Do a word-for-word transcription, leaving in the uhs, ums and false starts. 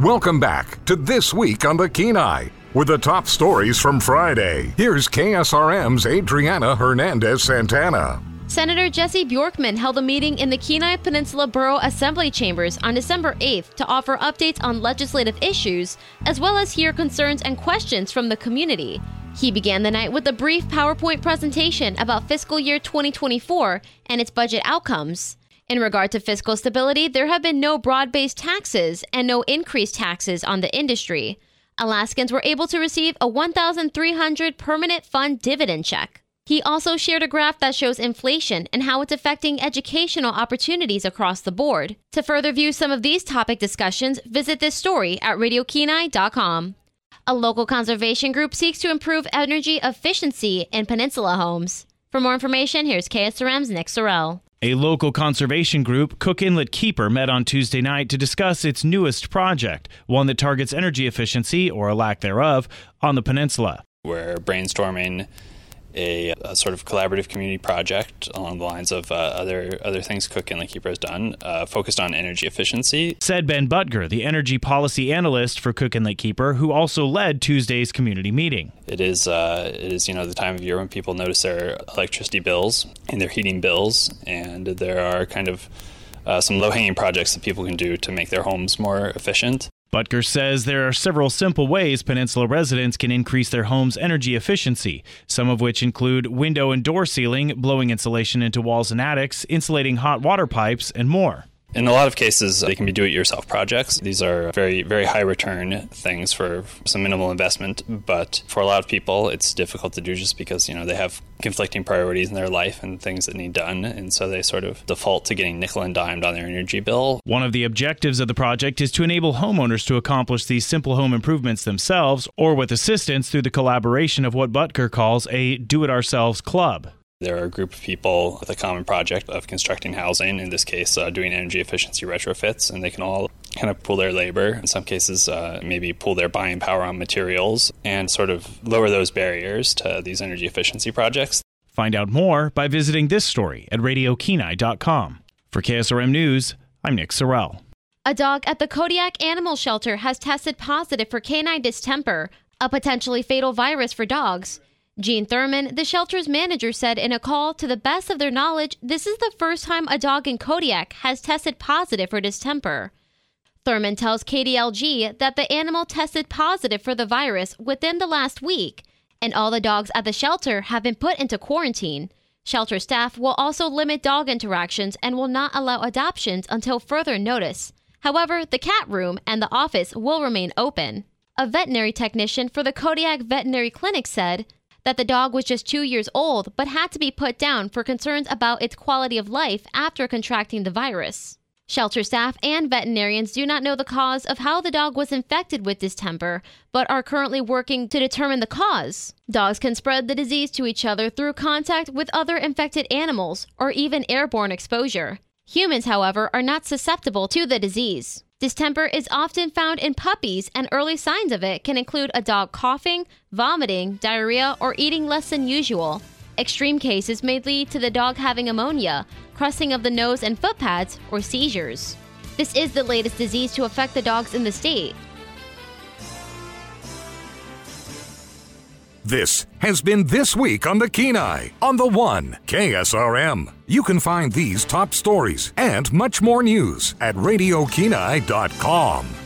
Welcome back to This Week on the Kenai with the top stories from Friday. Here's K S R M's Adriana Hernandez-Santana. Senator Jesse Bjorkman held a meeting in the Kenai Peninsula Borough Assembly Chambers on December eighth to offer updates on legislative issues, as well as hear concerns and questions from the community. He began the night with a brief PowerPoint presentation about fiscal year twenty twenty-four and its budget outcomes. In regard to fiscal stability, there have been no broad-based taxes and no increased taxes on the industry. Alaskans were able to receive a one thousand three hundred dollars permanent fund dividend check. He also shared a graph that shows inflation and how it's affecting educational opportunities across the board. To further view some of these topic discussions, visit this story at radio kenai dot com. A local conservation group seeks to improve energy efficiency in peninsula homes. For more information, here's K S R M's Nick Sorrell. A local conservation group, Cook Inlet Keeper, met on Tuesday night to discuss its newest project, one that targets energy efficiency, or a lack thereof, on the peninsula. We're brainstorming a, a sort of collaborative community project along the lines of uh, other other things Cook Inlet Keeper has done, uh, focused on energy efficiency. Said Ben Butger, the energy policy analyst for Cook Inlet Keeper, who also led Tuesday's community meeting. It is, uh, it is, you know, the time of year when people notice their electricity bills and their heating bills, and there are kind of uh, some low-hanging projects that people can do to make their homes more efficient. Butker says there are several simple ways Peninsula residents can increase their home's energy efficiency, some of which include window and door sealing, blowing insulation into walls and attics, insulating hot water pipes, and more. In a lot of cases, they can be do-it-yourself projects. These are very, very high-return things for some minimal investment, but for a lot of people, it's difficult to do just because, you know, they have conflicting priorities in their life and things that need done, and so they sort of default to getting nickel and dimed on their energy bill. One of the objectives of the project is to enable homeowners to accomplish these simple home improvements themselves or with assistance through the collaboration of what Butker calls a do-it-ourselves club. There are a group of people with a common project of constructing housing, in this case uh, doing energy efficiency retrofits, and they can all kind of pool their labor, in some cases uh, maybe pool their buying power on materials, and sort of lower those barriers to these energy efficiency projects. Find out more by visiting this story at radio kenai dot com. For K S R M News, I'm Nick Sorrell. A dog at the Kodiak Animal Shelter has tested positive for canine distemper, a potentially fatal virus for dogs. Gene Thurman, the shelter's manager, said in a call, to the best of their knowledge, this is the first time a dog in Kodiak has tested positive for distemper. Thurman tells K D L G that the animal tested positive for the virus within the last week, and all the dogs at the shelter have been put into quarantine. Shelter staff will also limit dog interactions and will not allow adoptions until further notice. However, the cat room and the office will remain open. A veterinary technician for the Kodiak Veterinary Clinic said that the dog was just two years old but had to be put down for concerns about its quality of life after contracting the virus. Shelter staff and veterinarians do not know the cause of how the dog was infected with distemper, but are currently working to determine the cause. Dogs can spread the disease to each other through contact with other infected animals or even airborne exposure. Humans, however, are not susceptible to the disease. Distemper is often found in puppies, and early signs of it can include a dog coughing, vomiting, diarrhea, or eating less than usual. Extreme cases may lead to the dog having pneumonia, crusting of the nose and foot pads, or seizures. This is the latest disease to affect the dogs in the state. This has been This Week on the Kenai on the One K S R M. You can find these top stories and much more news at radio kenai dot com.